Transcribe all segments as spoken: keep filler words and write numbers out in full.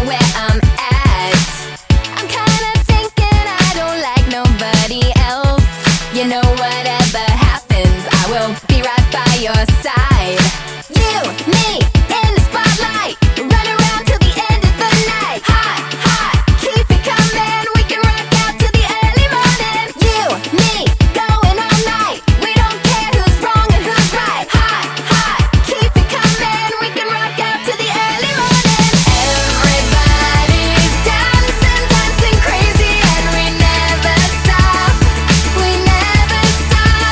where I'm at. I'm kinda thinking I don't like nobody else. You know, whatever happens, I will be right by your side. You, me, in the spotlight, run around till the end of the night. Hot, hot, keep it coming, we can rock out till the early morning. You, me, going all night, we don't care who's wrong and who's right. Hot, hot, keep it coming, we can rock out till the early morning. Everybody's dancing, dancing crazy, and we never stop, we never stop.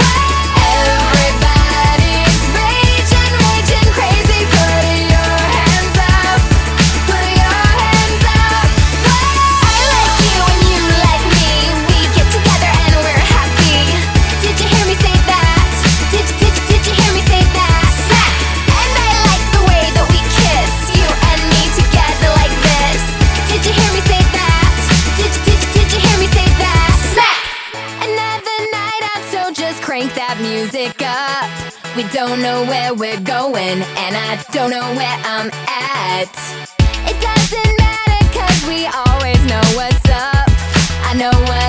Everybody's raging, raging crazy, put your hands up, put your hands up. I like you and you like me, we get together and we're happy. Did you hear me say that? Did, did, did you hear me say that? Snap! And I like the way that we kiss, you and me together like this. Did you hear me say that? Did, did, did you hear me say that? Snap! Another night out, so just crank that music up. We don't know where we're going, and I don't know where I'm at. It doesn't matter, cause we always know what's up. I know what